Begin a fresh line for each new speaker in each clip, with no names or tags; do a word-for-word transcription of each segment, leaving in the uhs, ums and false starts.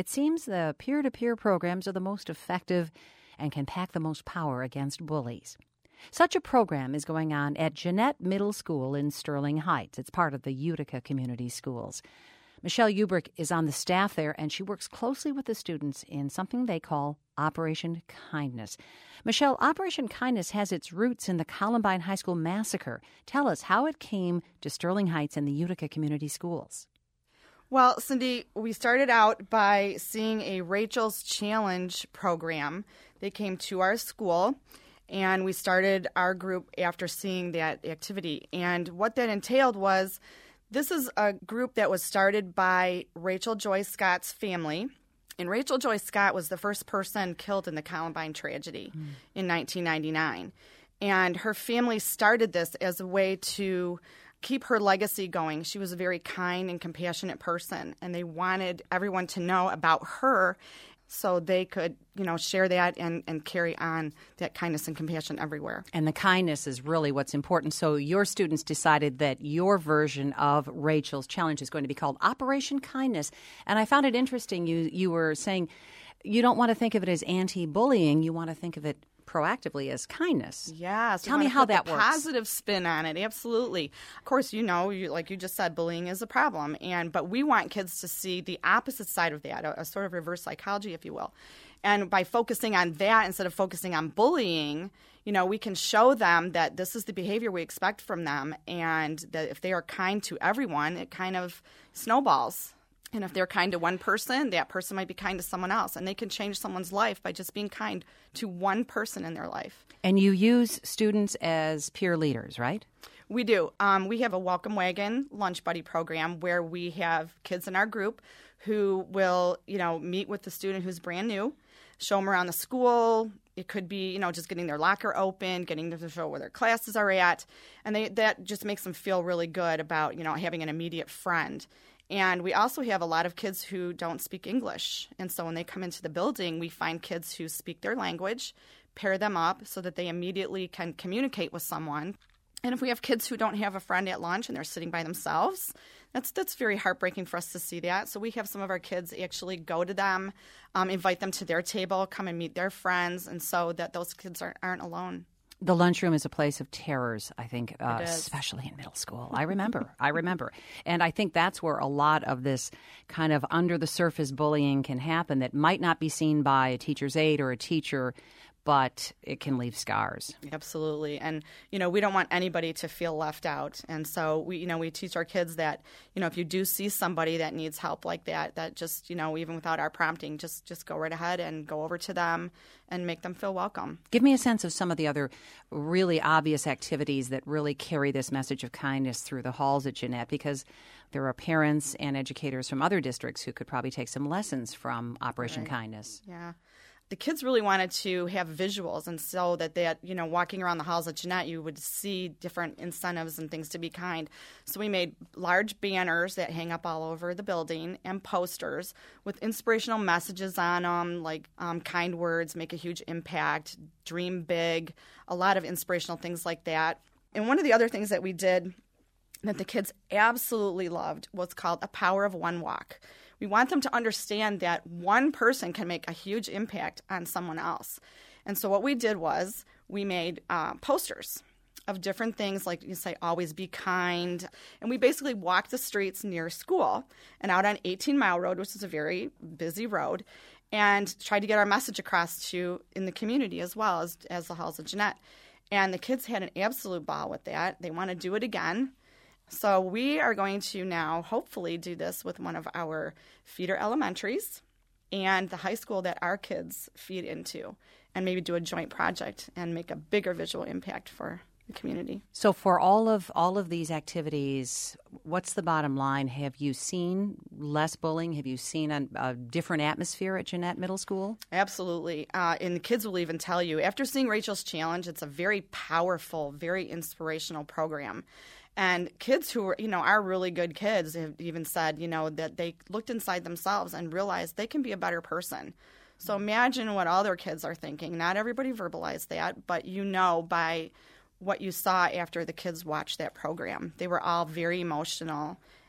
It seems the peer-to-peer programs are the most effective and can pack the most power against bullies. Such a program is going on at Jeannette Middle School in Sterling Heights. It's part of the Utica Community Schools. Michelle Ubrick is on the staff there, and she works closely with the students in something they call Operation Kindness. Michelle, Operation Kindness has its roots in the Columbine High School massacre. Tell us how it came to Sterling Heights and the Utica Community Schools.
Well, Cindy, we started out by seeing a Rachel's Challenge program. They came to our school, and we started our group after seeing that activity. And what that entailed was, this is a group that was started by Rachel Joy Scott's family. And Rachel Joy Scott was the first person killed in the Columbine tragedy mm. in nineteen ninety-nine. And her family started this as a way to keep her legacy going. She was a very kind and compassionate person, and they wanted everyone to know about her so they could, you know, share that and, and carry on that kindness and compassion everywhere.
And the kindness is really what's important. So your students decided that your version of Rachel's Challenge is going to be called Operation Kindness. And I found it interesting. You, you were saying you don't want to think of it as anti-bullying. You want to think of it proactively as kindness.
Yes.
Tell me how that
works.
works.
Positive spin on it. Absolutely. Of course, you know, you, like you just said, bullying is a problem. And but we want kids to see the opposite side of that, a, a sort of reverse psychology, if you will. And by focusing on that instead of focusing on bullying, you know, we can show them that this is the behavior we expect from them, and that if they are kind to everyone, it kind of snowballs. And if they're kind to one person, that person might be kind to someone else. And they can change someone's life by just being kind to one person in their life.
And you use students as peer leaders, right?
We do. Um, we have a Welcome Wagon Lunch Buddy program where we have kids in our group who will, you know, meet with the student who's brand new, show them around the school. It could be, you know, just getting their locker open, getting them to show where their classes are at. And they, that just makes them feel really good about, you know, having an immediate friend. And we also have a lot of kids who don't speak English. And so when they come into the building, we find kids who speak their language, pair them up so that they immediately can communicate with someone. And if we have kids who don't have a friend at lunch and they're sitting by themselves, that's that's very heartbreaking for us to see that. So we have some of our kids actually go to them, um, invite them to their table, come and meet their friends, and so that those kids aren't, aren't alone.
The lunchroom is a place of terrors, I think, uh, especially in middle school. I remember. I remember. And I think that's where a lot of this kind of under-the-surface bullying can happen that might not be seen by a teacher's aide or a teacher, but it can leave scars.
Absolutely. And, you know, we don't want anybody to feel left out. And so, we, you know, we teach our kids that, you know, if you do see somebody that needs help like that, that just, you know, even without our prompting, just, just go right ahead and go over to them and make them feel welcome.
Give me a sense of some of the other really obvious activities that really carry this message of kindness through the halls at Jeannette, because there are parents and educators from other districts who could probably take some lessons from Operation
Right.
Kindness.
Yeah. The kids really wanted to have visuals, and so that they had, you know, walking around the halls at Jeannette, you would see different incentives and things to be kind. So we made large banners that hang up all over the building and posters with inspirational messages on them, like um, kind words make a huge impact, dream big, a lot of inspirational things like that. And one of the other things that we did that the kids absolutely loved was called A Power of One Walk. We want them to understand that one person can make a huge impact on someone else. And so what we did was we made uh, posters of different things, like you say, always be kind. And we basically walked the streets near school and out on eighteen Mile Road, which is a very busy road, and tried to get our message across to in the community as well as, as the halls of Jeannette. And the kids had an absolute ball with that. They want to do it again. So we are going to now hopefully do this with one of our feeder elementaries and the high school that our kids feed into, and maybe do a joint project and make a bigger visual impact for the community.
So for all of all of these activities, what's the bottom line? Have you seen less bullying? Have you seen a, a different atmosphere at Jeannette Middle School?
Absolutely. Uh, and the kids will even tell you, after seeing Rachel's Challenge, it's a very powerful, very inspirational program. And kids who are, you know, are really good kids have even said, you know, that they looked inside themselves and realized they can be a better person. So imagine what other kids are thinking. Not everybody verbalized that, but you know by what you saw after the kids watched that program. They were all very emotional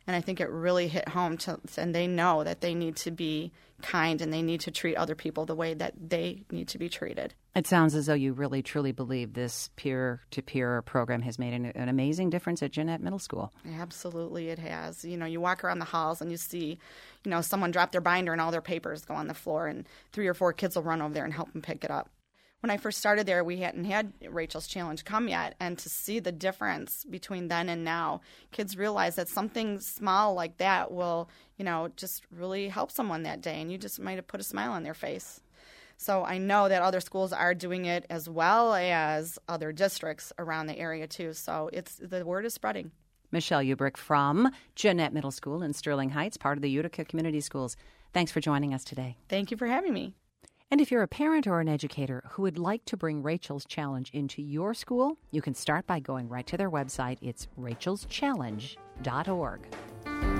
And I think it really hit home, to, and they know that they need to be kind and they need to treat other people the way that they need to be treated.
It sounds as though you really, truly believe this peer-to-peer program has made an, an amazing difference at Jeannette Middle School.
Absolutely, it has. You know, you walk around the halls and you see, you know, someone drop their binder and all their papers go on the floor, and three or four kids will run over there and help them pick it up. When I first started there, we hadn't had Rachel's Challenge come yet, and to see the difference between then and now, kids realize that something small like that will, you know, just really help someone that day, and you just might have put a smile on their face. So I know that other schools are doing it as well as other districts around the area too. So it's the word is spreading.
Michelle Ubrick from Jeannette Middle School in Sterling Heights, part of the Utica Community Schools. Thanks for joining us today.
Thank you for having me.
And if you're a parent or an educator who would like to bring Rachel's Challenge into your school, you can start by going right to their website. It's rachels challenge dot org.